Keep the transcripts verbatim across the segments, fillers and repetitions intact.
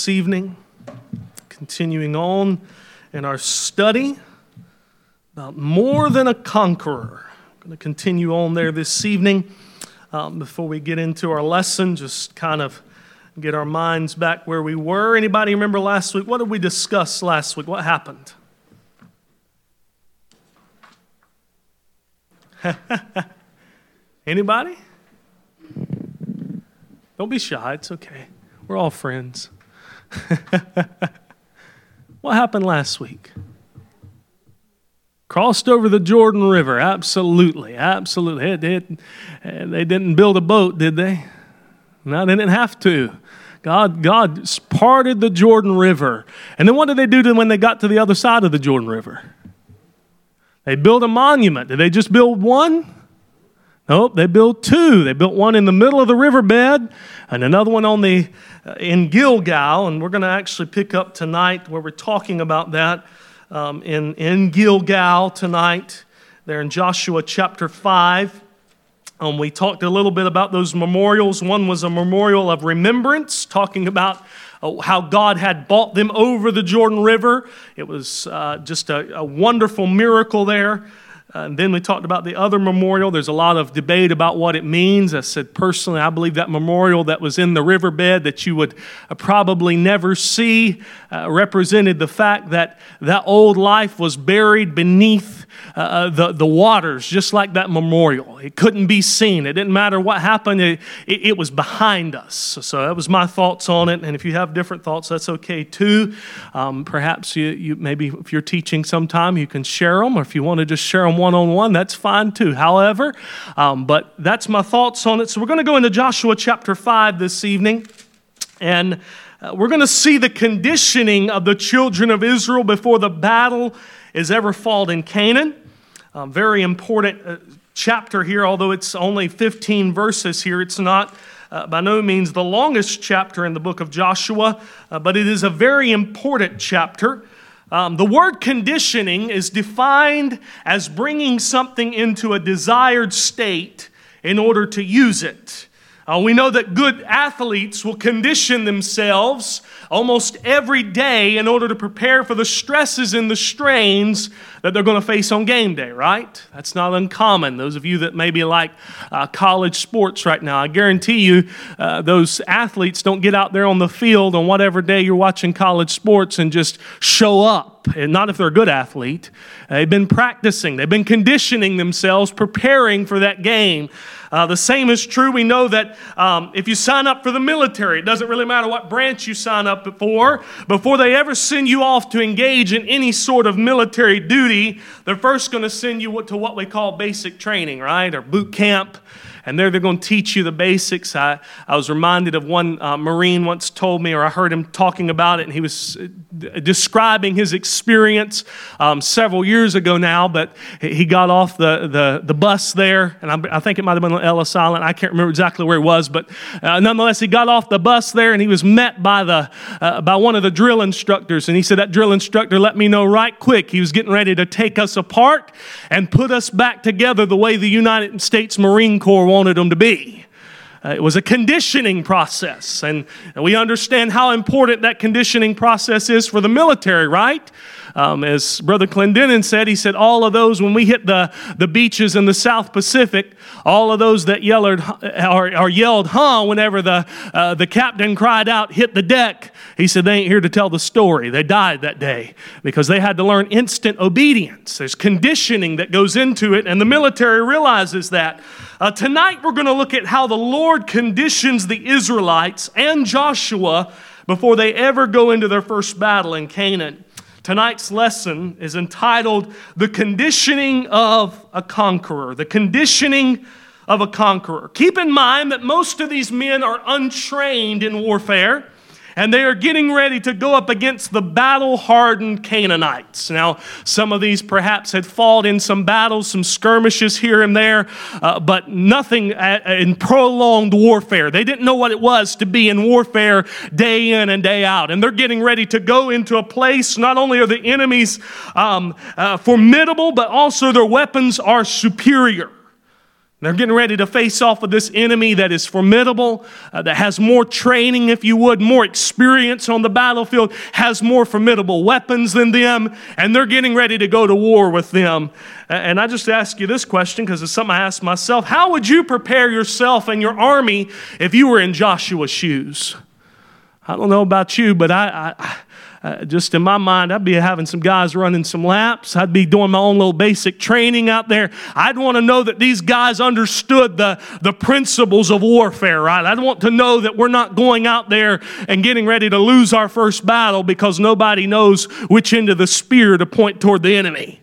This evening, continuing on in our study about more than a conqueror. I'm going to continue on there this evening. Um, before we get into our lesson, just kind of get our minds back where we were. Anybody remember last week? What did we discuss last week? What happened? Anybody? Don't be shy. It's okay. We're all friends. What happened last week? Crossed over the Jordan River. Absolutely. Absolutely. It, it, they didn't build a boat, did they? No, they didn't have to. God, God parted the Jordan River. And then what did they do when they got to the other side of the Jordan River? They built a monument. Did they just build one? Nope, they built two. They built one in the middle of the riverbed and another one on the uh, in Gilgal. And we're going to actually pick up tonight where we're talking about that um, in, in Gilgal tonight, there in Joshua chapter five. Um, we talked a little bit about those memorials. One was a memorial of remembrance, talking about uh, how God had brought them over the Jordan River. It was uh, just a, a wonderful miracle there. Uh, and then we talked about the other memorial. There's a lot of debate about what it means. I said, personally, I believe that memorial that was in the riverbed that you would uh, probably never see uh, represented the fact that that old life was buried beneath uh, the, the waters, just like that memorial. It couldn't be seen. It didn't matter what happened. It, it, it was behind us. So, so that was my thoughts on it. And if you have different thoughts, that's okay too. Um, perhaps you, you maybe if you're teaching sometime, you can share them. Or if you want to just share them one-on-one, that's fine too. However, um, but that's my thoughts on it. So we're going to go into Joshua chapter five this evening, and uh, we're going to see the conditioning of the children of Israel before the battle is ever fought in Canaan. Um, very important uh, chapter here, although it's only fifteen verses here. It's not uh, by no means the longest chapter in the book of Joshua, uh, but it is a very important chapter. Um, the word conditioning is defined as bringing something into a desired state in order to use it. Uh, we know that good athletes will condition themselves almost every day in order to prepare for the stresses and the strains that they're going to face on game day, right? That's not uncommon. Those of you that maybe like uh, college sports right now, I guarantee you uh, those athletes don't get out there on the field on whatever day you're watching college sports and just show up. And not if they're a good athlete. They've been practicing. They've been conditioning themselves, preparing for that game. Uh, the same is true. We know that um, if you sign up for the military, it doesn't really matter what branch you sign up for. Before they ever send you off to engage in any sort of military duty, they're first going to send you to what we call basic training, right? Or boot camp. And there they're going to teach you the basics. I, I was reminded of one uh, Marine once told me, or I heard him talking about it, and he was uh, describing his experience um, several years ago now, but he got off the, the, the bus there, and I, I think it might have been on Ellis Island. I can't remember exactly where he was, but uh, nonetheless, he got off the bus there, and he was met by, the, uh, by one of the drill instructors, and he said, that drill instructor let me know right quick he was getting ready to take us apart and put us back together the way the United States Marine Corps wanted them to be. Uh, it was a conditioning process, and we understand how important that conditioning process is for the military, right? Um, as Brother Clendenin said, he said, all of those, when we hit the, the beaches in the South Pacific, all of those that yelled or, or yelled, huh, whenever the, uh, the captain cried out, hit the deck, he said, they ain't here to tell the story. They died that day because they had to learn instant obedience. There's conditioning that goes into it, and the military realizes that. Uh, tonight, we're going to look at how the Lord conditions the Israelites and Joshua before they ever go into their first battle in Canaan. Tonight's lesson is entitled, The Conditioning of a Conqueror. The Conditioning of a Conqueror. Keep in mind that most of these men are untrained in warfare, and they are getting ready to go up against the battle-hardened Canaanites. Now, some of these perhaps had fought in some battles, some skirmishes here and there, uh, but nothing in prolonged warfare. They didn't know what it was to be in warfare day in and day out. And they're getting ready to go into a place, not only are the enemies um, uh, formidable, but also their weapons are superior. They're getting ready to face off with this enemy that is formidable, uh, that has more training, if you would, more experience on the battlefield, has more formidable weapons than them, and they're getting ready to go to war with them. And I just ask you this question because it's something I ask myself. How would you prepare yourself and your army if you were in Joshua's shoes? I don't know about you, but I... I Uh, just in my mind, I'd be having some guys running some laps. I'd be doing my own little basic training out there. I'd want to know that these guys understood the, the principles of warfare, right? I'd want to know that we're not going out there and getting ready to lose our first battle because nobody knows which end of the spear to point toward the enemy.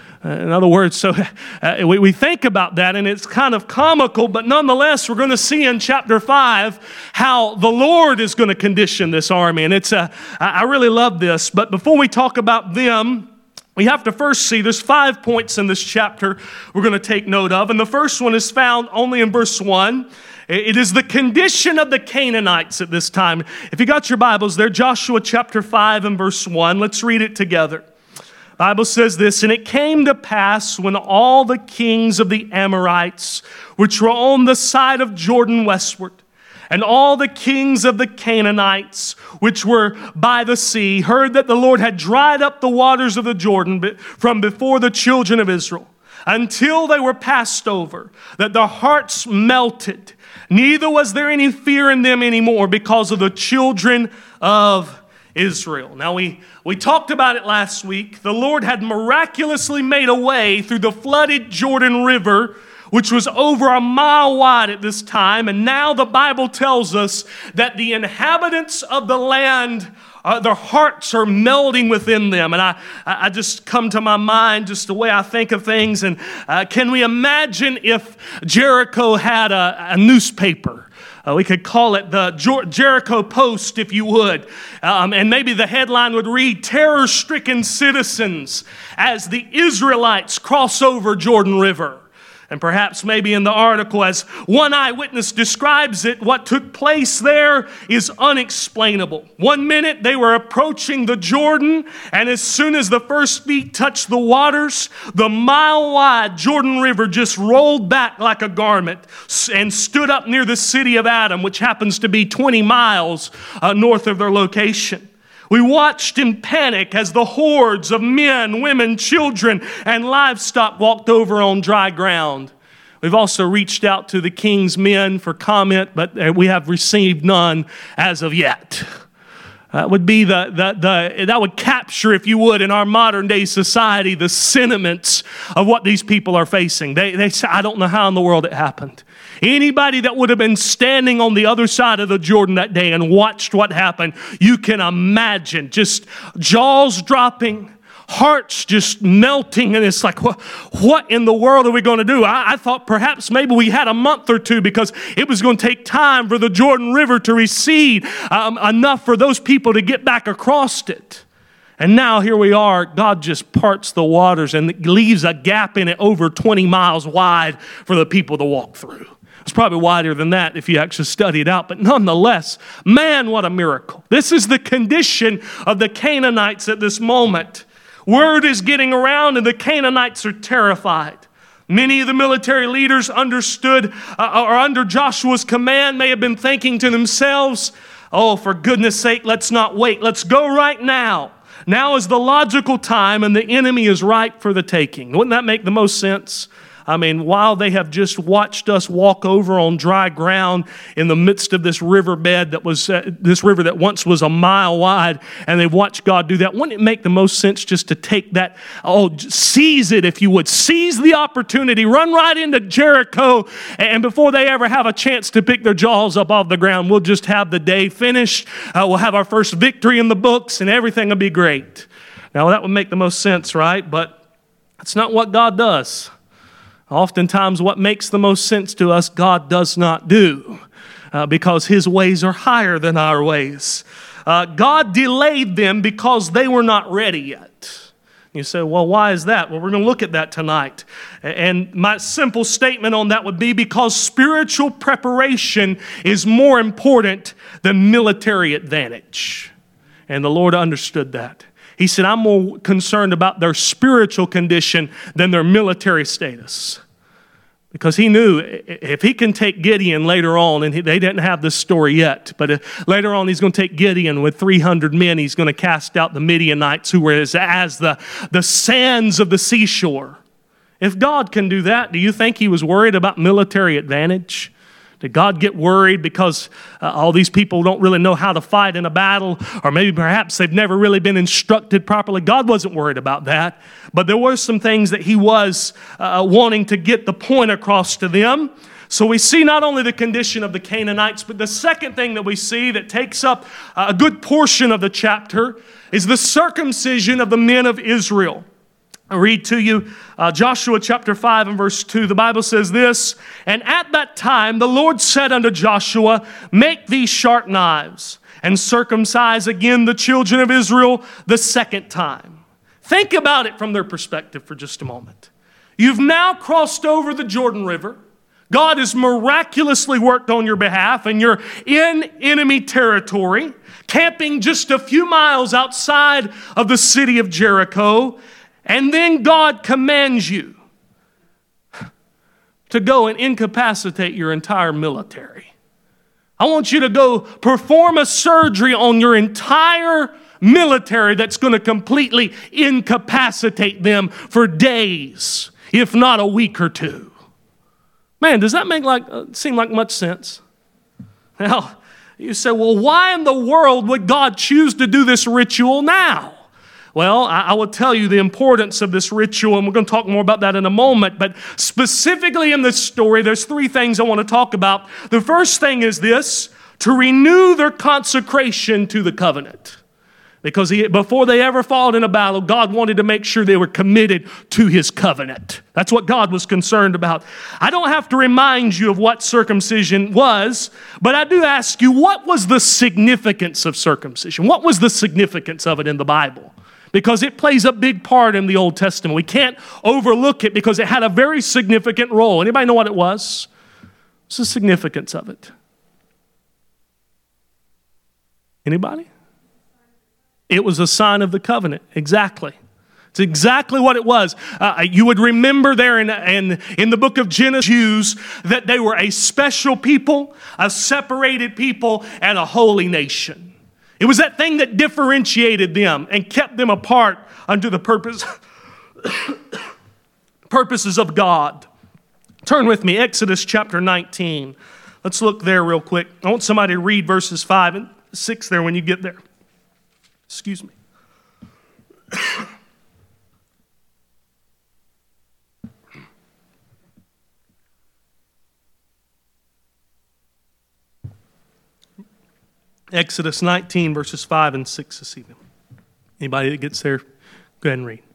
In other words, so uh, we, we think about that, and it's kind of comical, but nonetheless, we're going to see in chapter five how the Lord is going to condition this army. And it's a, I really love this. But before we talk about them, we have to first see there's five points in this chapter we're going to take note of. And the first one is found only in verse one. It is the condition of the Canaanites at this time. If you got your Bibles there, Joshua chapter five and verse one, let's read it together. The Bible says this, and it came to pass when all the kings of the Amorites, which were on the side of Jordan westward, and all the kings of the Canaanites, which were by the sea, heard that the Lord had dried up the waters of the Jordan from before the children of Israel, until they were passed over, that their hearts melted. Neither was there any fear in them anymore because of the children of Israel. Now, we, we talked about it last week. The Lord had miraculously made a way through the flooded Jordan River, which was over a mile wide at this time. And now the Bible tells us that the inhabitants of the land, uh, their hearts are melting within them. And I, I just come to my mind just the way I think of things. And uh, can we imagine if Jericho had a, a newspaper? Uh, we could call it the Jer- Jericho Post, if you would. Um, and maybe the headline would read, terror-stricken citizens as the Israelites cross over Jordan River. And perhaps maybe in the article, as one eyewitness describes it, what took place there is unexplainable. One minute they were approaching the Jordan, and as soon as the first feet touched the waters, the mile-wide Jordan River just rolled back like a garment and stood up near the city of Adam, which happens to be twenty miles uh, north of their location. We watched in panic as the hordes of men, women, children, and livestock walked over on dry ground. We've also reached out to the king's men for comment, but we have received none as of yet. That would be the, the, the, that would capture, if you would, in our modern day society, the sentiments of what these people are facing. They, they say, I don't know how in the world it happened. Anybody that would have been standing on the other side of the Jordan that day and watched what happened, you can imagine just jaws dropping, hearts just melting, and it's like, what, what in the world are we going to do? I, I thought perhaps maybe we had a month or two because it was going to take time for the Jordan River to recede um, enough for those people to get back across it. And now here we are, God just parts the waters and leaves a gap in it over twenty miles wide for the people to walk through. It's probably wider than that if you actually study it out. But nonetheless, man, what a miracle. This is the condition of the Canaanites at this moment. Word is getting around and the Canaanites are terrified. Many of the military leaders understood uh, or under Joshua's command may have been thinking to themselves, oh, for goodness sake, let's not wait. Let's go right now. Now is the logical time and the enemy is ripe for the taking. Wouldn't that make the most sense? I mean, while they have just watched us walk over on dry ground in the midst of this riverbed that was, uh, this river that once was a mile wide, and they've watched God do that, wouldn't it make the most sense just to take that, oh, seize it if you would, seize the opportunity, run right into Jericho, and before they ever have a chance to pick their jaws up off the ground, we'll just have the day finished, uh, we'll have our first victory in the books, and everything will be great. Now, that would make the most sense, right? But that's not what God does. Oftentimes, what makes the most sense to us, God does not do uh, because His ways are higher than our ways. Uh, God delayed them because they were not ready yet. You say, well, why is that? Well, we're going to look at that tonight. And my simple statement on that would be because spiritual preparation is more important than military advantage. And the Lord understood that. He said, I'm more concerned about their spiritual condition than their military status. Because he knew if he can take Gideon later on, and they didn't have this story yet, but later on he's going to take Gideon with three hundred men. He's going to cast out the Midianites who were as, as the, the sands of the seashore. If God can do that, do you think he was worried about military advantage? Did God get worried because uh, all these people don't really know how to fight in a battle, or maybe perhaps they've never really been instructed properly? God wasn't worried about that, but there were some things that he was uh, wanting to get the point across to them. So we see not only the condition of the Canaanites, but the second thing that we see that takes up a good portion of the chapter is the circumcision of the men of Israel. I read to you uh, Joshua chapter five and verse two. The Bible says this, "And at that time the Lord said unto Joshua, Make these sharp knives, and circumcise again the children of Israel the second time." Think about it from their perspective for just a moment. You've now crossed over the Jordan River. God has miraculously worked on your behalf, and you're in enemy territory, camping just a few miles outside of the city of Jericho. And then God commands you to go and incapacitate your entire military. I want you to go perform a surgery on your entire military that's going to completely incapacitate them for days, if not a week or two. Man, does that make like uh, seem like much sense? Now, you say, well, why in the world would God choose to do this ritual now? Well, I will tell you the importance of this ritual, and we're going to talk more about that in a moment. But specifically in this story, there's three things I want to talk about. The first thing is this: to renew their consecration to the covenant. Because he, before they ever fought in a battle, God wanted to make sure they were committed to his covenant. That's what God was concerned about. I don't have to remind you of what circumcision was, but I do ask you, what was the significance of circumcision? What was the significance of it in the Bible? Because it plays a big part in the Old Testament. We can't overlook it because it had a very significant role. Anybody know what it was? What's the significance of it? Anybody? It was a sign of the covenant. Exactly. It's exactly what it was. Uh, you would remember there in, in, in the book of Genesis, Jews, that they were a special people, a separated people, and a holy nation. It was that thing that differentiated them and kept them apart unto the purpose, purposes of God. Turn with me, Exodus chapter nineteen. Let's look there real quick. I want somebody to read verses five and six there when you get there. Excuse me. Exodus nineteen, verses five and six this evening. Anybody that gets there, go ahead and read.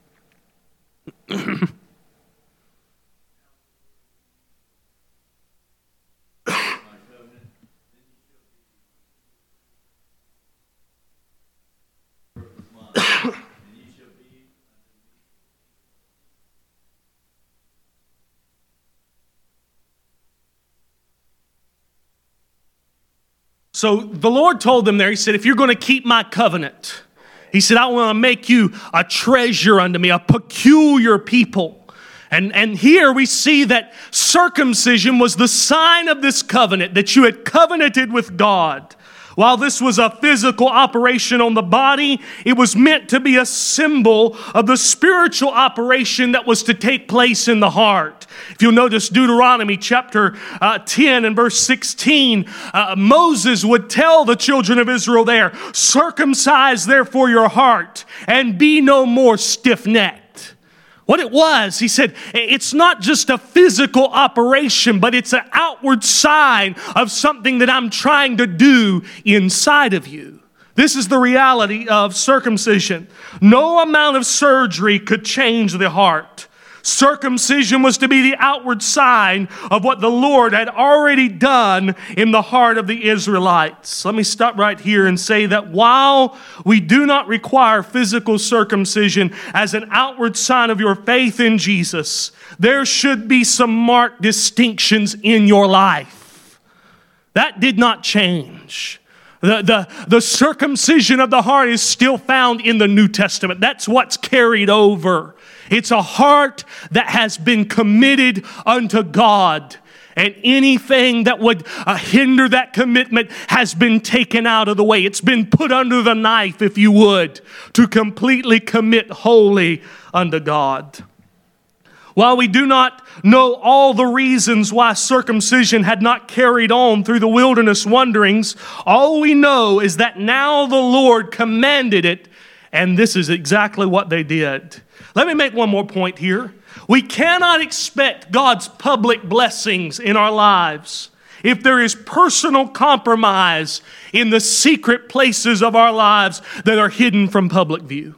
So the Lord told them there, he said, if you're going to keep my covenant, he said, I want to make you a treasure unto me, a peculiar people. And, and here we see that circumcision was the sign of this covenant, that you had covenanted with God. While this was a physical operation on the body, it was meant to be a symbol of the spiritual operation that was to take place in the heart. If you'll notice Deuteronomy chapter uh, ten and verse sixteen, uh, Moses would tell the children of Israel there, circumcise therefore your heart and be no more stiff-necked. What it was, he said, it's not just a physical operation, but it's an outward sign of something that I'm trying to do inside of you. This is the reality of circumcision. No amount of surgery could change the heart. Circumcision was to be the outward sign of what the Lord had already done in the heart of the Israelites. Let me stop right here and say that while we do not require physical circumcision as an outward sign of your faith in Jesus, there should be some marked distinctions in your life. That did not change. The, the, the circumcision of the heart is still found in the New Testament. That's what's carried over. It's a heart that has been committed unto God. And anything that would uh, hinder that commitment has been taken out of the way. It's been put under the knife, if you would, to completely commit wholly unto God. While we do not know all the reasons why circumcision had not carried on through the wilderness wanderings, all we know is that now the Lord commanded it, and this is exactly what they did. Let me make one more point here. We cannot expect God's public blessings in our lives if there is personal compromise in the secret places of our lives that are hidden from public view.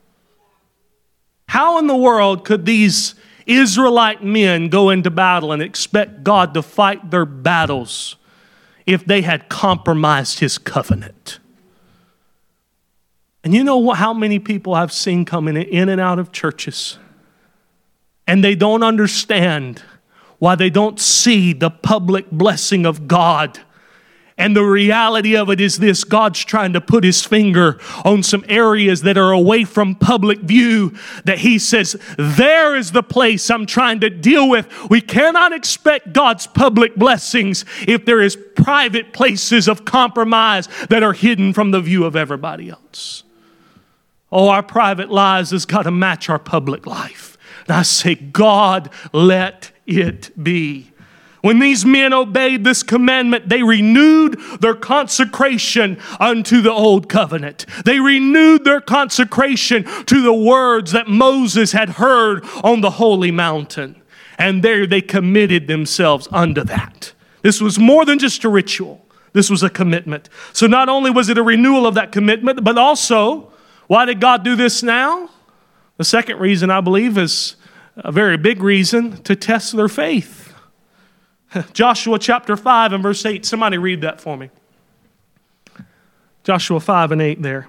How in the world could these Israelite men go into battle and expect God to fight their battles if they had compromised His covenant? And you know what, how many people I've seen coming in and out of churches, and they don't understand why they don't see the public blessing of God. And the reality of it is this: God's trying to put His finger on some areas that are away from public view, that He says, there is the place I'm trying to deal with. We cannot expect God's public blessings if there is private places of compromise that are hidden from the view of everybody else. Oh, our private lives has got to match our public life. And I say, God, let it be. When these men obeyed this commandment, they renewed their consecration unto the old covenant. They renewed their consecration to the words that Moses had heard on the holy mountain. And there they committed themselves unto that. This was more than just a ritual. This was a commitment. So not only was it a renewal of that commitment, but also, why did God do this now? The second reason, I believe, is a very big reason: to test their faith. Joshua chapter five and verse eight. Somebody read that for me. Joshua five and eight there.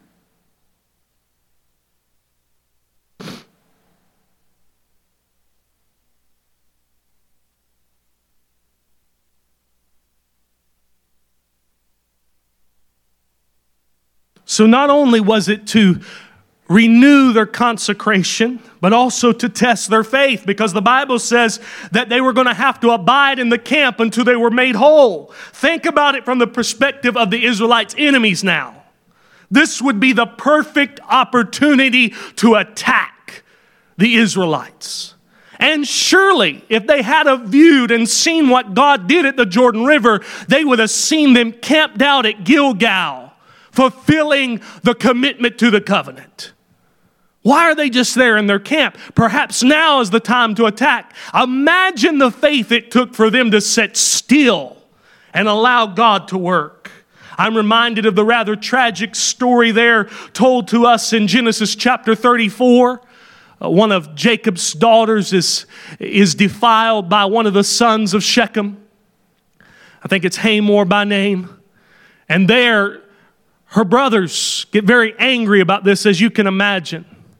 So not only was it to renew their consecration, but also to test their faith, because the Bible says that they were going to have to abide in the camp until they were made whole. Think about it from the perspective of the Israelites' enemies now. This would be the perfect opportunity to attack the Israelites. And surely, if they had have viewed and seen what God did at the Jordan River, they would have seen them camped out at Gilgal, fulfilling the commitment to the covenant. Why are they just there in their camp? Perhaps now is the time to attack. Imagine the faith it took for them to sit still and allow God to work. I'm reminded of the rather tragic story there told to us in Genesis chapter thirty-four. Uh, one of Jacob's daughters is, is defiled by one of the sons of Shechem. I think it's Hamor by name. And there, her brothers get very angry about this, as you can imagine.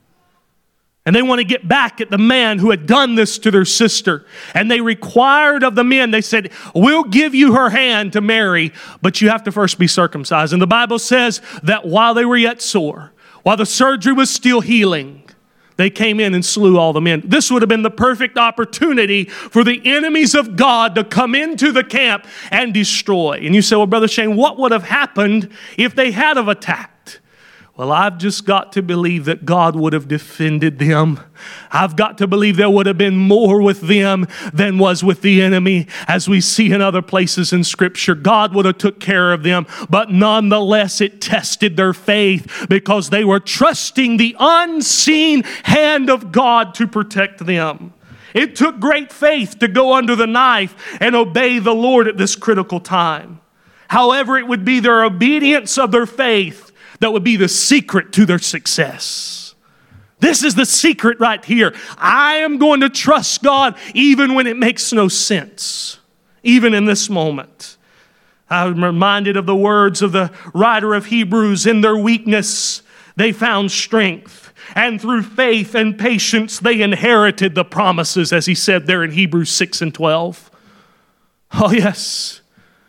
And they want to get back at the man who had done this to their sister. And they required of the men, they said, we'll give you her hand to marry, but you have to first be circumcised. And the Bible says that while they were yet sore, while the surgery was still healing, they came in and slew all the men. This would have been the perfect opportunity for the enemies of God to come into the camp and destroy. And you say, well, Brother Shane, what would have happened if they had have attacked? Well, I've just got to believe that God would have defended them. I've got to believe there would have been more with them than was with the enemy. As we see in other places in Scripture, God would have took care of them. But nonetheless, it tested their faith because they were trusting the unseen hand of God to protect them. It took great faith to go under the knife and obey the Lord at this critical time. However, it would be their obedience of their faith that would be the secret to their success. This is the secret right here. I am going to trust God even when it makes no sense, even in this moment. I'm reminded of the words of the writer of Hebrews. In their weakness, they found strength. And through faith and patience, they inherited the promises, as he said there in Hebrews six and twelve. Oh, yes.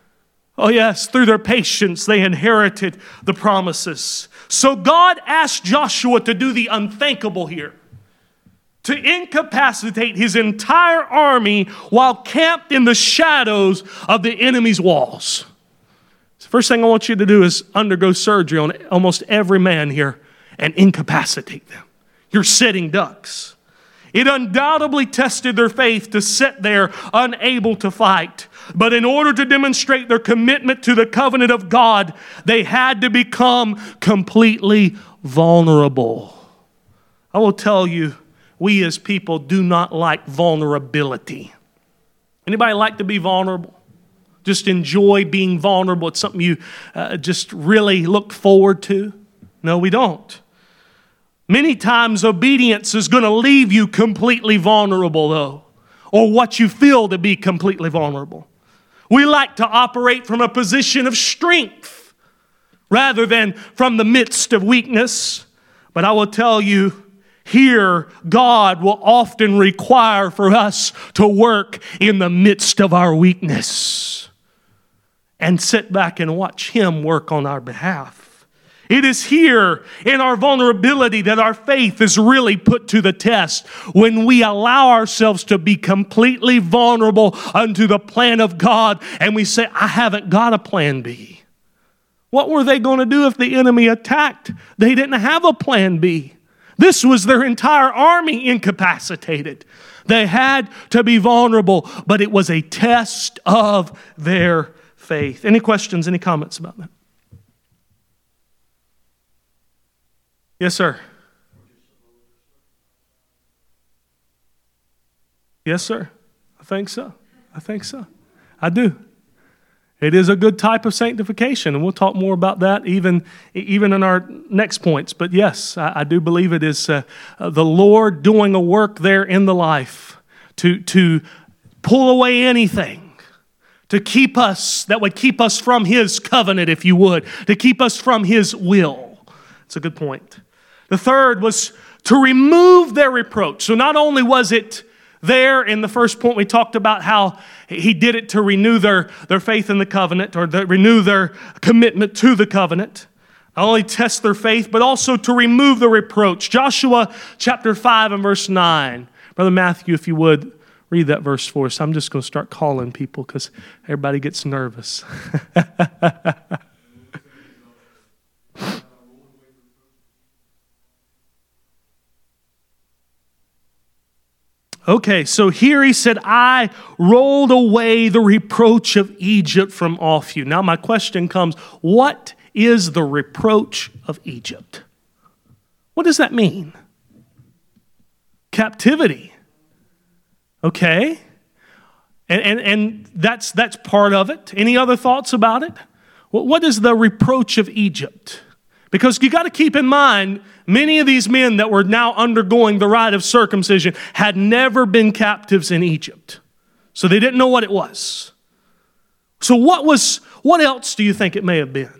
Oh yes, through their patience, they inherited the promises. So God asked Joshua to do the unthinkable here. to incapacitate his entire army while camped in the shadows of the enemy's walls. The first thing I want you to do is undergo surgery on almost every man here and incapacitate them. You're sitting ducks. It undoubtedly tested their faith to sit there unable to fight. But in order to demonstrate their commitment to the covenant of God, they had to become completely vulnerable. I will tell you, we as people do not like vulnerability. Anybody like to be vulnerable? Just enjoy being vulnerable? It's something you uh, just really look forward to? No, we don't. Many times obedience is going to leave you completely vulnerable though, or what you feel to be completely vulnerable. We like to operate from a position of strength rather than from the midst of weakness. But I will tell you, here God will often require for us to work in the midst of our weakness and sit back and watch Him work on our behalf. It is here in our vulnerability that our faith is really put to the test, when we allow ourselves to be completely vulnerable unto the plan of God and we say, I haven't got a plan B. What were they going to do if the enemy attacked? They didn't have a plan B. This was their entire army incapacitated. They had to be vulnerable, but it was a test of their faith. Any questions, any comments about that? Yes, sir. Yes, sir. I think so. I think so. I do. It is a good type of sanctification, and we'll talk more about that even, even in our next points. But yes, I, I do believe it is uh, uh, the Lord doing a work there in the life to, to pull away anything, to keep us, that would keep us from His covenant, if you would, to keep us from His will. It's a good point. The third was to remove their reproach. So not only was it there in the first point, we talked about how He did it to renew their, their faith in the covenant, or the, renew their commitment to the covenant. Not only test their faith, but also to remove the reproach. Joshua chapter five and verse nine. Brother Matthew, if you would, read that verse for us. I'm just going to start calling people because everybody gets nervous. Okay, so here he said, I rolled away the reproach of Egypt from off you. Now my question comes, what is the reproach of Egypt? What does that mean? Captivity. Okay. And, and, and that's, that's part of it. Any other thoughts about it? What is the reproach of Egypt? Because you got to keep in mind, many of these men that were now undergoing the rite of circumcision had never been captives in Egypt. So they didn't know what it was. So what was, what else do you think it may have been?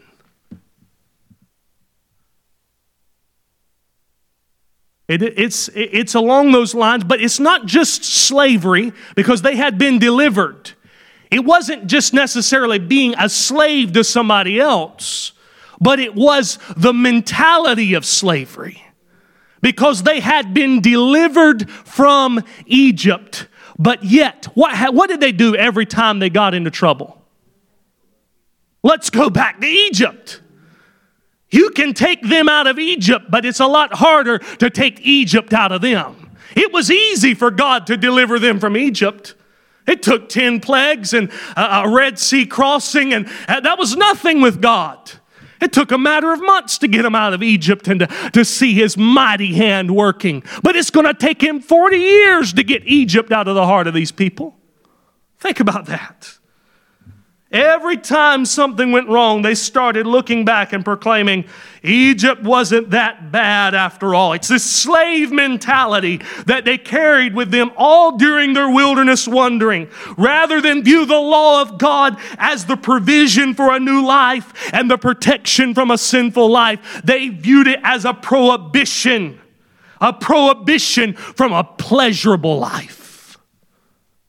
It, it's, it's along those lines, but it's not just slavery, because they had been delivered. It wasn't just necessarily being a slave to somebody else, but it was the mentality of slavery, because they had been delivered from Egypt. But yet, what, what did they do every time they got into trouble? Let's go back to Egypt. You can take them out of Egypt, but it's a lot harder to take Egypt out of them. It was easy for God to deliver them from Egypt. It took ten plagues and a Red Sea crossing, and that was nothing with God. It took a matter of months to get him out of Egypt and to, to see His mighty hand working. But it's going to take Him forty years to get Egypt out of the heart of these people. Think about that. Every time something went wrong, they started looking back and proclaiming, Egypt wasn't that bad after all. It's this slave mentality that they carried with them all during their wilderness wandering. Rather than view the law of God as the provision for a new life and the protection from a sinful life, they viewed it as a prohibition, a prohibition from a pleasurable life.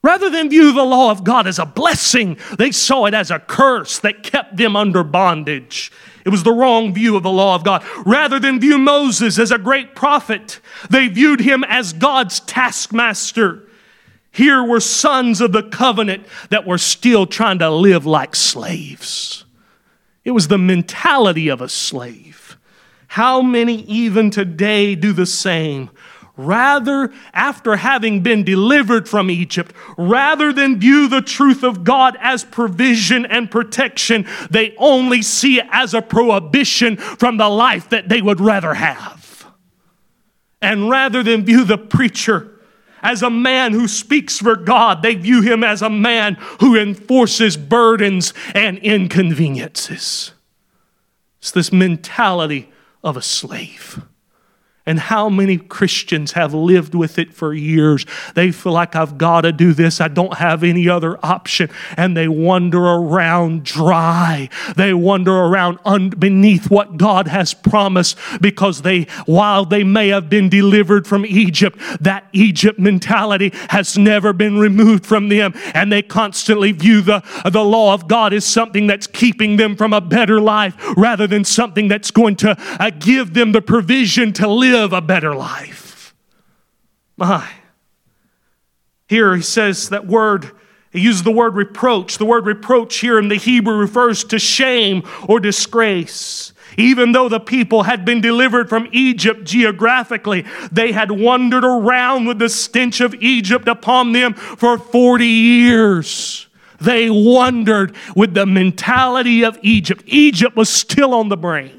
Rather than view the law of God as a blessing, they saw it as a curse that kept them under bondage. It was the wrong view of the law of God. Rather than view Moses as a great prophet, they viewed him as God's taskmaster. Here were sons of the covenant that were still trying to live like slaves. It was the mentality of a slave. How many even today do the same? Rather, after having been delivered from Egypt, rather than view the truth of God as provision and protection, they only see it as a prohibition from the life that they would rather have. And rather than view the preacher as a man who speaks for God, they view him as a man who enforces burdens and inconveniences. It's this mentality of a slave. And how many Christians have lived with it for years? They feel like, I've got to do this. I don't have any other option. And they wander around dry. They wander around un- beneath what God has promised, because they, while they may have been delivered from Egypt, that Egypt mentality has never been removed from them. And they constantly view the, the law of God as something that's keeping them from a better life, rather than something that's going to uh, give them the provision to live a better life. My. Here he says that word, he uses the word reproach. The word reproach here in the Hebrew refers to shame or disgrace. Even though the people had been delivered from Egypt geographically, they had wandered around with the stench of Egypt upon them for forty years. They wandered with the mentality of Egypt. Egypt was still on the brain.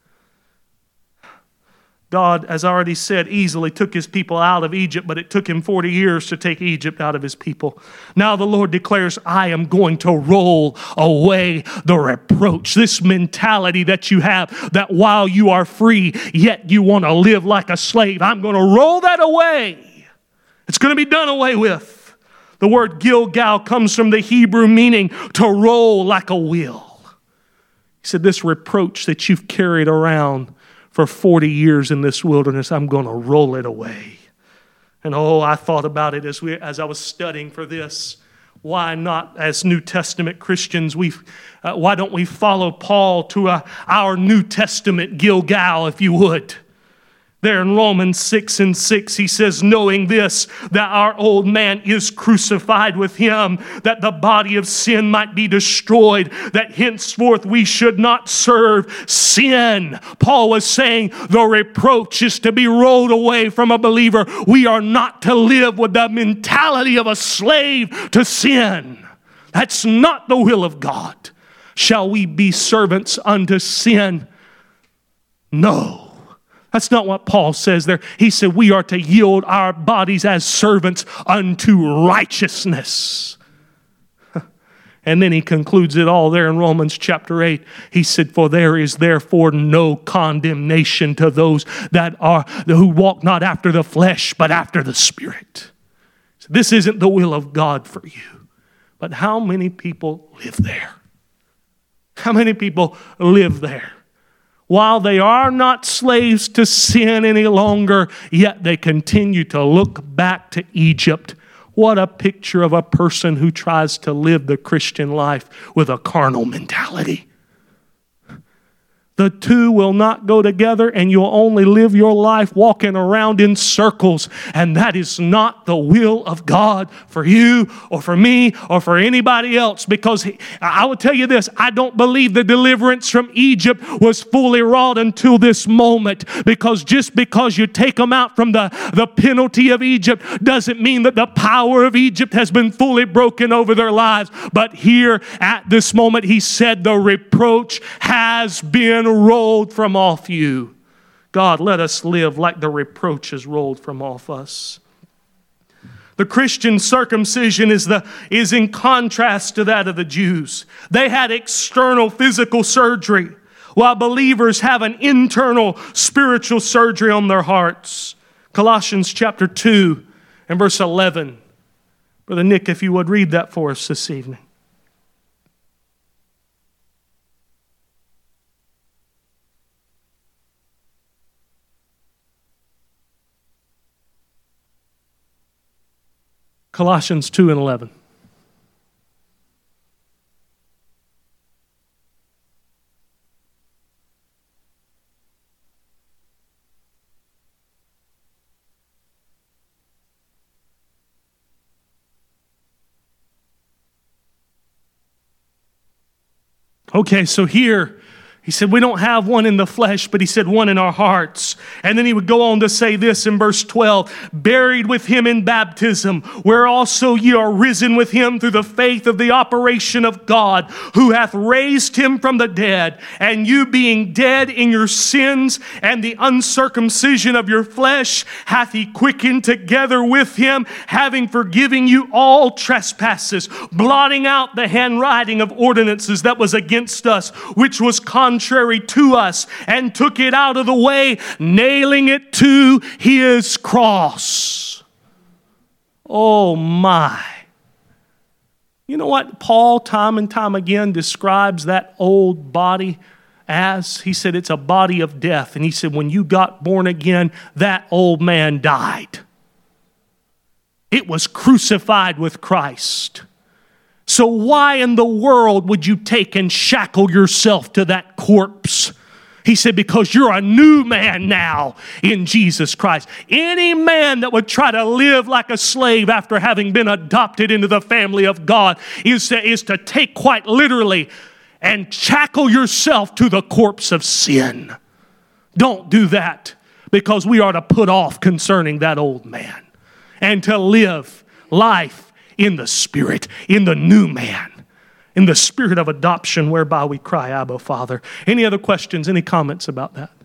God, as I already said, easily took his people out of Egypt, but it took him forty years to take Egypt out of his people. Now the Lord declares, I am going to roll away the reproach. This mentality that you have, that while you are free, yet you want to live like a slave. I'm going to roll that away. It's going to be done away with. The word Gilgal comes from the Hebrew meaning to roll like a wheel. He said, this reproach that you've carried around for forty years in this wilderness, I'm going to roll it away. And oh, I thought about it as we as I was studying for this. Why not, as New Testament Christians, we uh, why don't we follow Paul to uh, our New Testament Gilgal, if you would? There in Romans six and six, he says, knowing this, that our old man is crucified with him, that the body of sin might be destroyed, that henceforth we should not serve sin. Paul was saying the reproach is to be rolled away from a believer. We are not to live with the mentality of a slave to sin. That's not the will of God. Shall we be servants unto sin? No. That's not what Paul says there. He said we are to yield our bodies as servants unto righteousness. And then he concludes it all there in Romans chapter eight. He said, for there is therefore no condemnation to those that are who walk not after the flesh, but after the Spirit. So this isn't the will of God for you. But how many people live there? How many people live there? While they are not slaves to sin any longer, yet they continue to look back to Egypt. What a picture of a person who tries to live the Christian life with a carnal mentality. The two will not go together, and you'll only live your life walking around in circles. And that is not the will of God for you or for me or for anybody else. Because he, I will tell you this, I don't believe the deliverance from Egypt was fully wrought until this moment. Because just because you take them out from the, the penalty of Egypt doesn't mean that the power of Egypt has been fully broken over their lives. But here at this moment, he said the reproach has been rolled from off you. God, let us live like the reproach is rolled from off us. The Christian circumcision is, the, is in contrast to that of the Jews. They had external physical surgery, while believers have an internal spiritual surgery on their hearts. Colossians chapter two and verse eleven. Brother Nick, if you would read that for us this evening. Colossians two and eleven. Okay, so here, he said, we don't have one in the flesh, but he said one in our hearts. And then he would go on to say this in verse twelve, buried with him in baptism, where also ye are risen with him through the faith of the operation of God, who hath raised him from the dead. And you being dead in your sins and the uncircumcision of your flesh, hath he quickened together with him, having forgiven you all trespasses, blotting out the handwriting of ordinances that was against us, which was contrary contrary to us, and took it out of the way, nailing it to his cross. Oh my. You know what Paul time and time again describes that old body as? He said it's a body of death. And he said when you got born again, that old man died. It was crucified with Christ. So why in the world would you take and shackle yourself to that corpse? He said, because you're a new man now in Jesus Christ. Any man that would try to live like a slave after having been adopted into the family of God is to, is to take quite literally and shackle yourself to the corpse of sin. Don't do that, because we are to put off concerning that old man and to live life in the Spirit, in the new man, in the spirit of adoption whereby we cry, Abba, Father. Any other questions, any comments about that?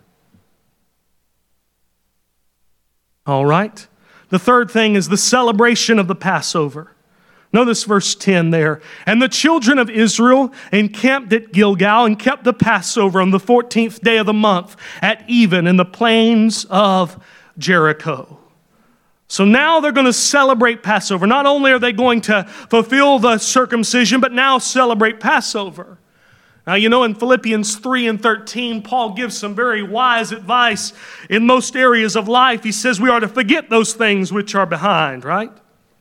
All right. The third thing is the celebration of the Passover. Notice verse ten there. And the children of Israel encamped at Gilgal and kept the Passover on the fourteenth day of the month at even in the plains of Jericho. So now they're going to celebrate Passover. Not only are they going to fulfill the circumcision, but now celebrate Passover. Now, you know, in Philippians three and thirteen, Paul gives some very wise advice in most areas of life. He says we are to forget those things which are behind, right?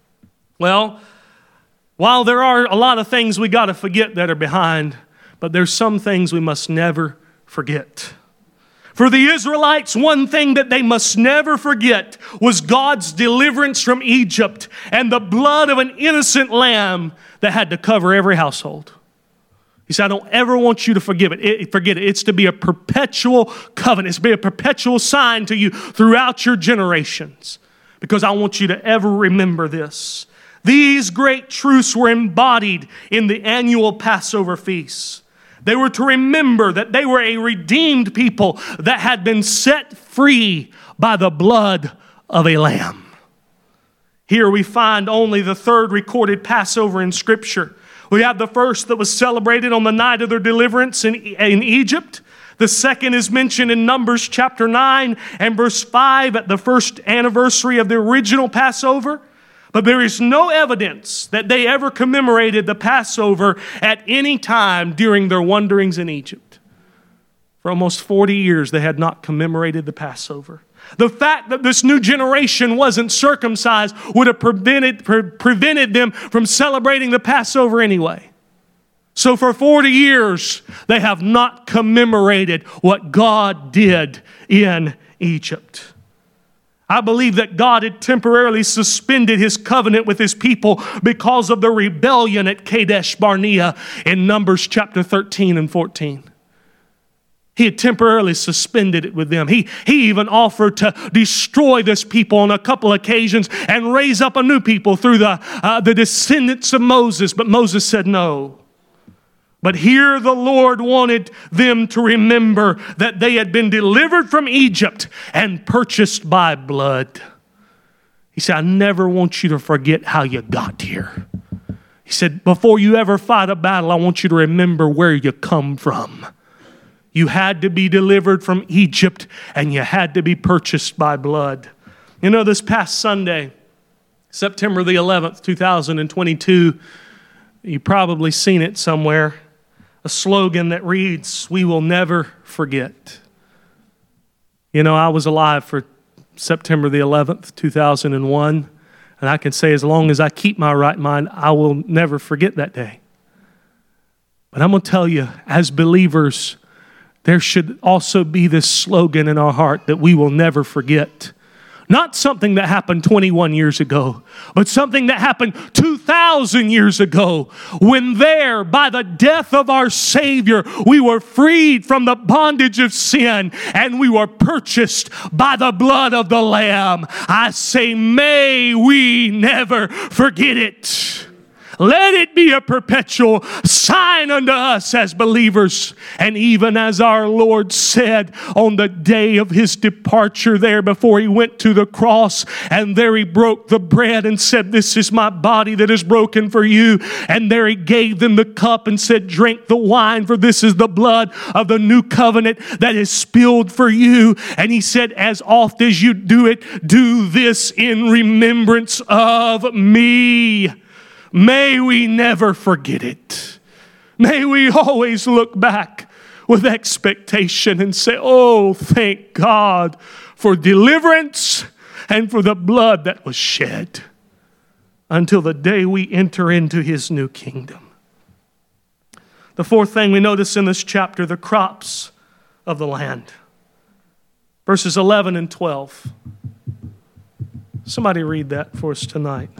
Well, while there are a lot of things we got to forget that are behind, but there's some things we must never forget. For the Israelites, one thing that they must never forget was God's deliverance from Egypt and the blood of an innocent lamb that had to cover every household. He said, I don't ever want you to forgive it. it. Forget it. It's to be a perpetual covenant. It's to be a perpetual sign to you throughout your generations, because I want you to ever remember this. These great truths were embodied in the annual Passover feast. They were to remember that they were a redeemed people that had been set free by the blood of a lamb. Here we find only the third recorded Passover in Scripture. We have the first that was celebrated on the night of their deliverance in, in Egypt. The second is mentioned in Numbers chapter nine and verse five at the first anniversary of the original Passover. But there is no evidence that they ever commemorated the Passover at any time during their wanderings in Egypt. For almost forty years, they had not commemorated the Passover. The fact that this new generation wasn't circumcised would have prevented, pre- prevented them from celebrating the Passover anyway. So for forty years, they have not commemorated what God did in Egypt. I believe that God had temporarily suspended his covenant with his people because of the rebellion at Kadesh Barnea in Numbers chapter thirteen and fourteen. He had temporarily suspended it with them. He, he even offered to destroy this people on a couple occasions and raise up a new people through the, uh, the descendants of Moses. But Moses said no. But here the Lord wanted them to remember that they had been delivered from Egypt and purchased by blood. He said, I never want you to forget how you got here. He said, before you ever fight a battle, I want you to remember where you come from. You had to be delivered from Egypt and you had to be purchased by blood. You know, this past Sunday, September the eleventh, two thousand twenty-two, you've probably seen it somewhere. A slogan that reads, we will never forget. You know, I was alive for September the eleventh, two thousand one. And I can say, as long as I keep my right mind, I will never forget that day. But I'm going to tell you, as believers, there should also be this slogan in our heart that we will never forget. Not something that happened twenty-one years ago, but something that happened two thousand years ago, when there, by the death of our Savior, we were freed from the bondage of sin and we were purchased by the blood of the Lamb. I say, may we never forget it. Let it be a perpetual sign unto us as believers. And even as our Lord said on the day of his departure there before he went to the cross, and there he broke the bread and said, this is my body that is broken for you. And there he gave them the cup and said, drink the wine, for this is the blood of the new covenant that is spilled for you. And he said, as oft as you do it, do this in remembrance of me. May we never forget it. May we always look back with expectation and say, oh, thank God for deliverance and for the blood that was shed until the day we enter into his new kingdom. The fourth thing we notice in this chapter, the crops of the land. Verses eleven and twelve. Somebody read that for us tonight.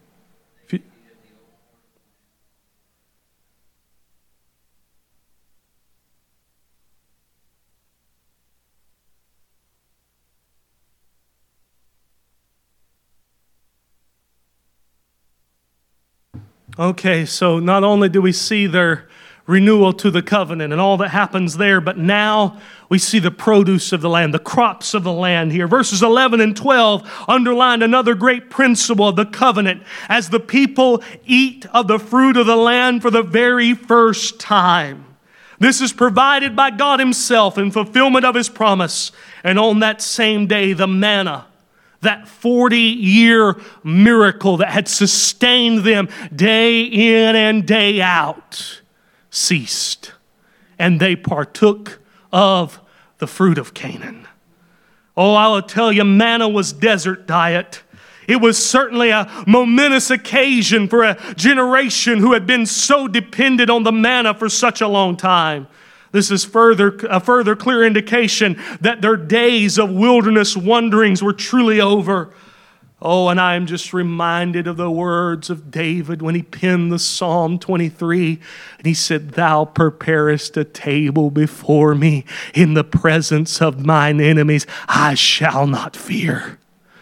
Okay, so not only do we see their renewal to the covenant and all that happens there, but now we see the produce of the land, the crops of the land here. Verses eleven and twelve underline another great principle of the covenant as the people eat of the fruit of the land for the very first time. This is provided by God himself in fulfillment of his promise. And on that same day, the manna, that forty-year miracle that had sustained them day in and day out, ceased. And they partook of the fruit of Canaan. Oh, I will tell you, manna was desert diet. It was certainly a momentous occasion for a generation who had been so dependent on the manna for such a long time. This is further a further clear indication that their days of wilderness wanderings were truly over. Oh, and I am just reminded of the words of David when he penned the Psalm twenty-three. And he said, thou preparest a table before me in the presence of mine enemies. I shall not fear.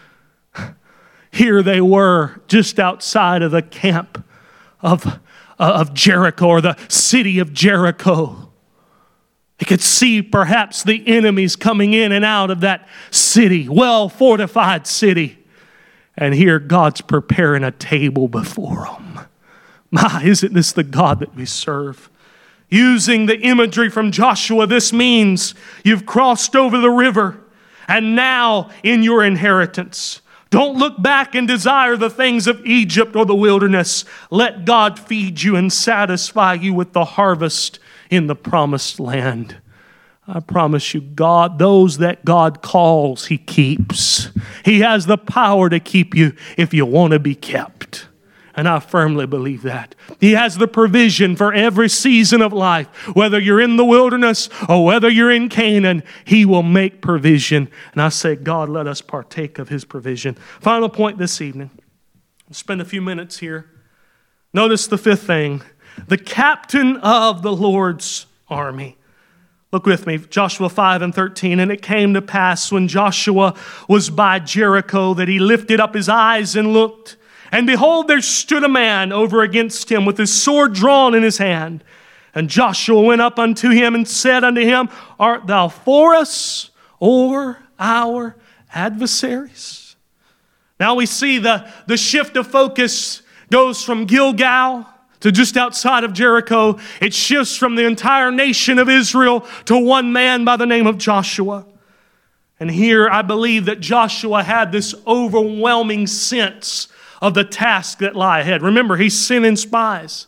Here they were just outside of the camp of, of Jericho, or the city of Jericho. They could see perhaps the enemies coming in and out of that city, well-fortified city. And here God's preparing a table before them. My, isn't this the God that we serve? Using the imagery from Joshua, this means you've crossed over the river and now in your inheritance. Don't look back and desire the things of Egypt or the wilderness. Let God feed you and satisfy you with the harvest in the promised land. I promise you, God, those that God calls, he keeps. He has the power to keep you if you want to be kept. And I firmly believe that. He has the provision for every season of life. Whether you're in the wilderness or whether you're in Canaan, he will make provision. And I say, God, let us partake of his provision. Final point this evening. We'll spend a few minutes here. Notice the fifth thing. The captain of the Lord's army. Look with me, Joshua five and thirteen. And it came to pass when Joshua was by Jericho that he lifted up his eyes and looked. And behold, there stood a man over against him with his sword drawn in his hand. And Joshua went up unto him and said unto him, art thou for us or our adversaries? Now we see the, the shift of focus goes from Gilgal to just outside of Jericho. It shifts from the entire nation of Israel to one man by the name of Joshua. And here I believe that Joshua had this overwhelming sense of the task that lie ahead. Remember, he's sending spies.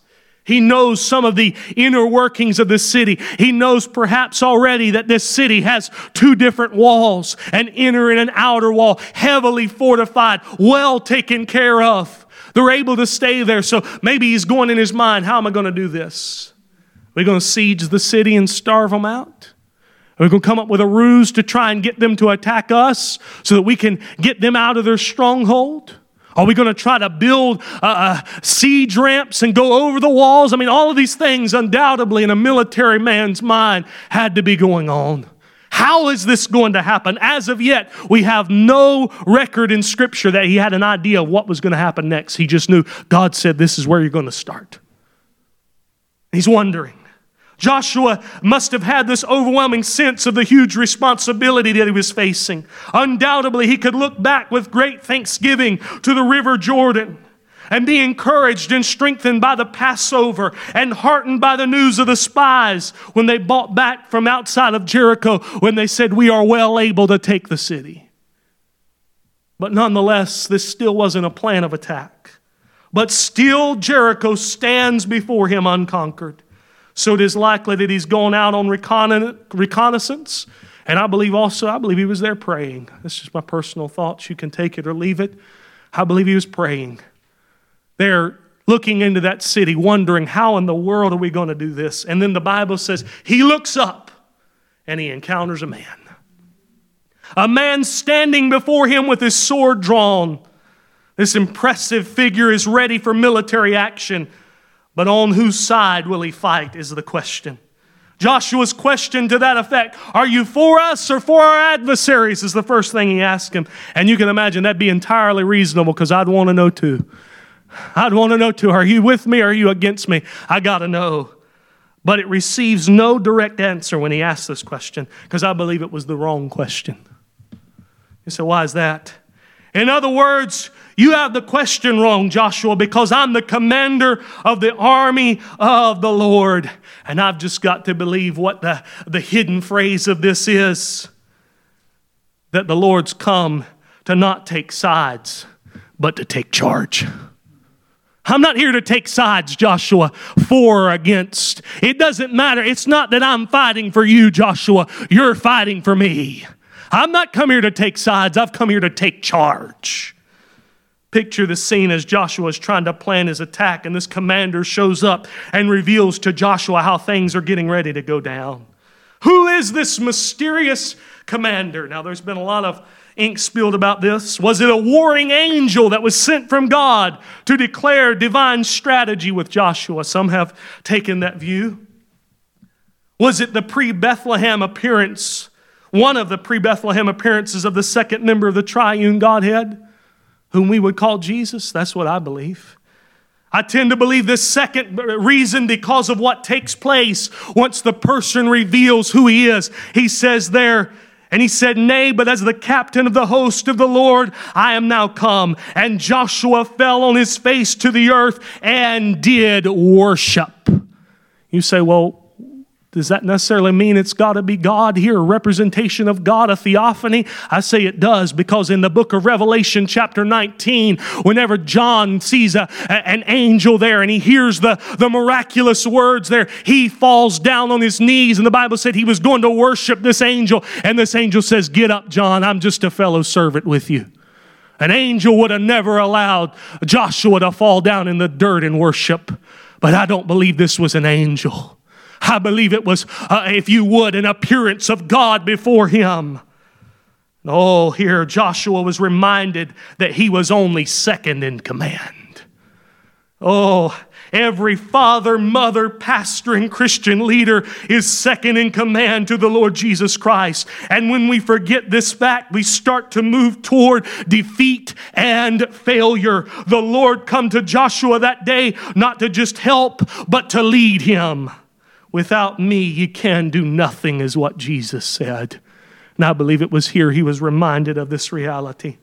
He knows some of the inner workings of the city. He knows perhaps already that this city has two different walls, an inner and an outer wall, heavily fortified, well taken care of. They're able to stay there. So maybe he's going in his mind, how am I going to do this? Are we going to siege the city and starve them out? Are we going to come up with a ruse to try and get them to attack us so that we can get them out of their stronghold? Are we going to try to build uh, uh, siege ramps and go over the walls? I mean, all of these things undoubtedly in a military man's mind had to be going on. How is this going to happen? As of yet, we have no record in Scripture that he had an idea of what was going to happen next. He just knew God said, this is where you're going to start. He's wondering. Joshua must have had this overwhelming sense of the huge responsibility that he was facing. Undoubtedly, he could look back with great thanksgiving to the River Jordan and be encouraged and strengthened by the Passover and heartened by the news of the spies when they brought back from outside of Jericho when they said, we are well able to take the city. But nonetheless, this still wasn't a plan of attack. But still Jericho stands before him unconquered. So it is likely that he's gone out on recon- reconnaissance. And I believe also, I believe he was there praying. That's just my personal thoughts. You can take it or leave it. I believe he was praying. They're looking into that city, wondering, how in the world are we going to do this? And then the Bible says, he looks up and he encounters a man. A man standing before him with his sword drawn. This impressive figure is ready for military action. But on whose side will he fight is the question. Joshua's question to that effect, are you for us or for our adversaries, is the first thing he asked him. And you can imagine that'd be entirely reasonable because I'd want to know too. I'd want to know too, are you with me or are you against me? I got to know. But it receives no direct answer when he asks this question because I believe it was the wrong question. You say, why is that? In other words, you have the question wrong, Joshua, because I'm the commander of the army of the Lord. And I've just got to believe what the, the hidden phrase of this is. That the Lord's come to not take sides, but to take charge. I'm not here to take sides, Joshua, for or against. It doesn't matter. It's not that I'm fighting for you, Joshua. You're fighting for me. I'm not come here to take sides. I've come here to take charge. Picture the scene as Joshua is trying to plan his attack, and this commander shows up and reveals to Joshua how things are getting ready to go down. Who is this mysterious commander? Now, there's been a lot of ink spilled about this. Was it a warring angel that was sent from God to declare divine strategy with Joshua? Some have taken that view. Was it the pre-Bethlehem appearance, one of the pre-Bethlehem appearances of the second member of the triune Godhead, whom we would call Jesus? That's what I believe. I tend to believe this second reason because of what takes place once the person reveals who he is. He says there, and he said, nay, but as the captain of the host of the Lord, I am now come. And Joshua fell on his face to the earth and did worship. You say, well, does that necessarily mean it's got to be God here, a representation of God, a theophany? I say it does, because in the book of Revelation chapter nineteen, whenever John sees a, a, an angel there and he hears the, the miraculous words there, he falls down on his knees, and the Bible said he was going to worship this angel, and this angel says, get up, John, I'm just a fellow servant with you. An angel would have never allowed Joshua to fall down in the dirt and worship, but I don't believe this was an angel. I believe it was, uh, if you would, an appearance of God before him. Oh, here Joshua was reminded that he was only second in command. Oh, every father, mother, pastor, and Christian leader is second in command to the Lord Jesus Christ. And when we forget this fact, we start to move toward defeat and failure. The Lord come to Joshua that day not to just help, but to lead him. Without me, you can do nothing, is what Jesus said. And I believe it was here he was reminded of this reality.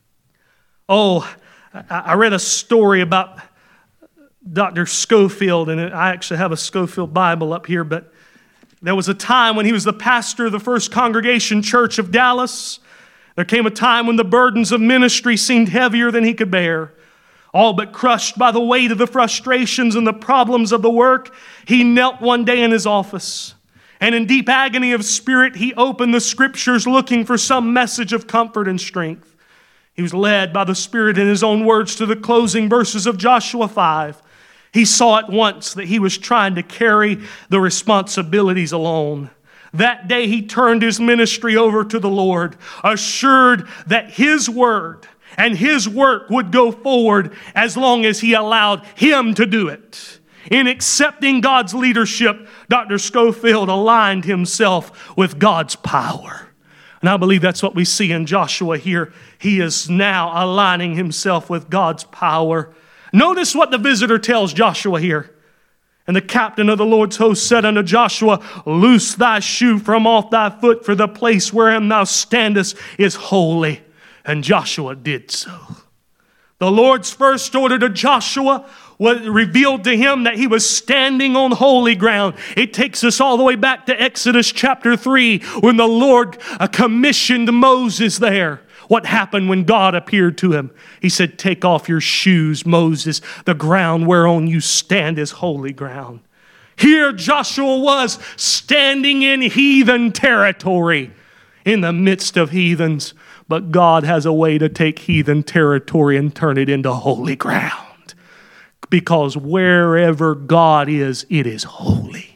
Oh, I read a story about Doctor Scofield, and I actually have a Scofield Bible up here, but there was a time when he was the pastor of the First Congregation Church of Dallas. There came a time when the burdens of ministry seemed heavier than he could bear. All but crushed by the weight of the frustrations and the problems of the work, he knelt one day in his office. And in deep agony of spirit, he opened the scriptures looking for some message of comfort and strength. He was led by the Spirit in his own words to the closing verses of Joshua five. He saw at once that he was trying to carry the responsibilities alone. That day he turned his ministry over to the Lord, assured that his word and his work would go forward as long as he allowed him to do it. In accepting God's leadership, Doctor Scofield aligned himself with God's power. And I believe that's what we see in Joshua here. He is now aligning himself with God's power. Notice what the visitor tells Joshua here. And the captain of the Lord's host said unto Joshua, loose thy shoe from off thy foot, for the place wherein thou standest is holy. And Joshua did so. The Lord's first order to Joshua was revealed to him that he was standing on holy ground. It takes us all the way back to Exodus chapter three, when the Lord commissioned Moses there. What happened when God appeared to him? He said, take off your shoes, Moses. The ground whereon you stand is holy ground. Here Joshua was standing in heathen territory, in the midst of heathens. But God has a way to take heathen territory and turn it into holy ground. Because wherever God is, it is holy.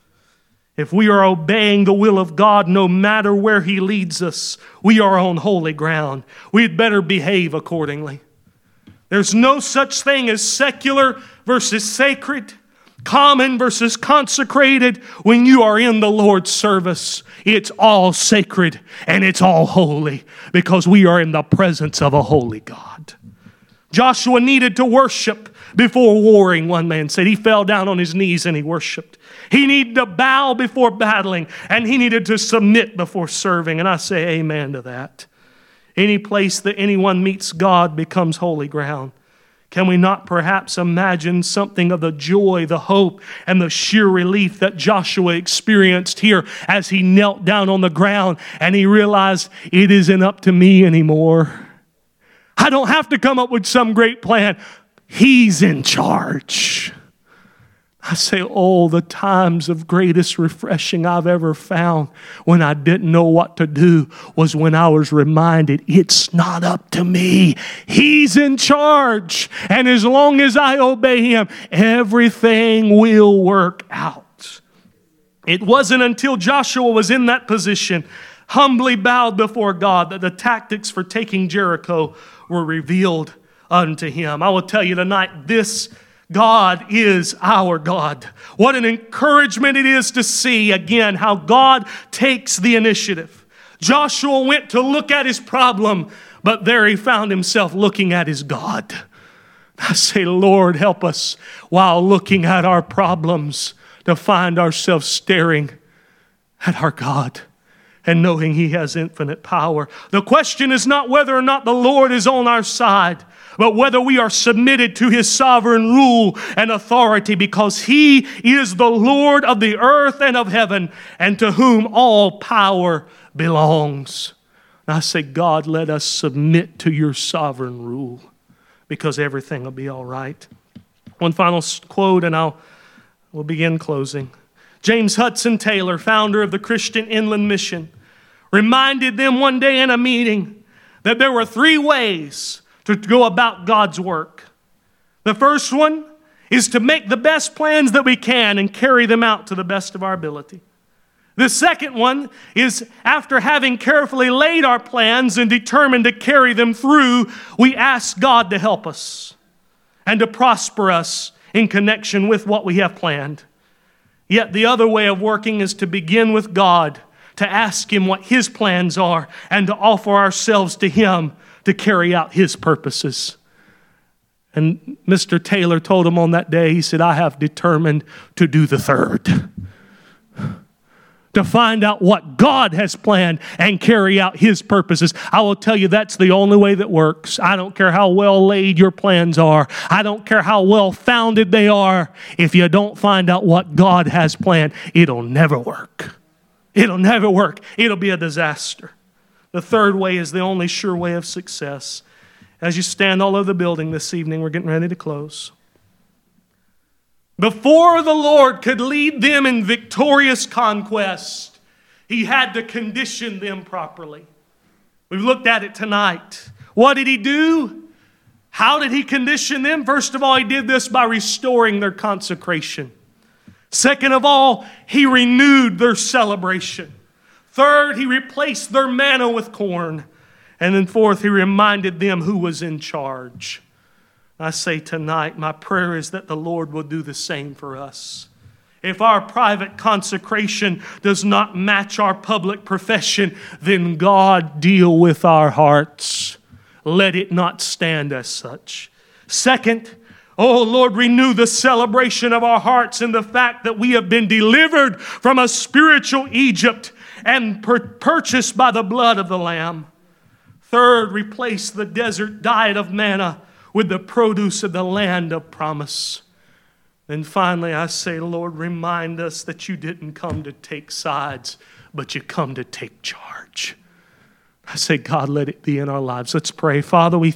If we are obeying the will of God, no matter where He leads us, we are on holy ground. We'd better behave accordingly. There's no such thing as secular versus sacred, common versus consecrated. When you are in the Lord's service, it's all sacred and it's all holy, because we are in the presence of a holy God. Joshua needed to worship before warring, one man said. He fell down on his knees and he worshiped. He needed to bow before battling, and he needed to submit before serving. And I say amen to that. Any place that anyone meets God becomes holy ground. Can we not perhaps imagine something of the joy, the hope, and the sheer relief that Joshua experienced here as he knelt down on the ground and he realized it isn't up to me anymore. I don't have to come up with some great plan. He's in charge. I say, oh, the times of greatest refreshing I've ever found when I didn't know what to do was when I was reminded it's not up to me. He's in charge. And as long as I obey Him, everything will work out. It wasn't until Joshua was in that position, humbly bowed before God, that the tactics for taking Jericho were revealed unto him. I will tell you tonight, this God is our God. What an encouragement it is to see again how God takes the initiative. Joshua went to look at his problem, but there he found himself looking at his God. I say, Lord, help us while looking at our problems to find ourselves staring at our God and knowing He has infinite power. The question is not whether or not the Lord is on our side, but whether we are submitted to His sovereign rule and authority, because He is the Lord of the earth and of heaven, and to whom all power belongs. And I say, God, let us submit to Your sovereign rule, because everything will be all right. One final quote, and I'll we'll begin closing. James Hudson Taylor, founder of the Christian Inland Mission, reminded them one day in a meeting that there were three ways to go about God's work. The first one is to make the best plans that we can and carry them out to the best of our ability. The second one is, after having carefully laid our plans and determined to carry them through, we ask God to help us and to prosper us in connection with what we have planned. Yet the other way of working is to begin with God, to ask Him what His plans are, and to offer ourselves to Him to carry out His purposes. And Mister Taylor told him on that day, he said, I have determined to do the third. To find out what God has planned and carry out His purposes. I will tell you, that's the only way that works. I don't care how well laid your plans are. I don't care how well founded they are. If you don't find out what God has planned, it'll never work. It'll never work. It'll be a disaster. The third way is the only sure way of success. as you stand all over the building this evening, we're getting ready to close. Before the Lord could lead them in victorious conquest, He had to condition them properly. We've looked at it tonight. What did He do? How did He condition them? First of all, He did this by restoring their consecration. Second of all, He renewed their celebration. Third, He replaced their manna with corn. And then fourth, He reminded them who was in charge. I say tonight, my prayer is that the Lord will do the same for us. If our private consecration does not match our public profession, then God deal with our hearts. Let it not stand as such. Second, oh Lord, renew the celebration of our hearts in the fact that we have been delivered from a spiritual Egypt and pur- purchased by the blood of the Lamb. Third, replace the desert diet of manna with the produce of the land of promise. Then finally, I say, Lord, remind us that you didn't come to take sides, but you come to take charge. I say, God, let it be in our lives. Let's pray. Father, we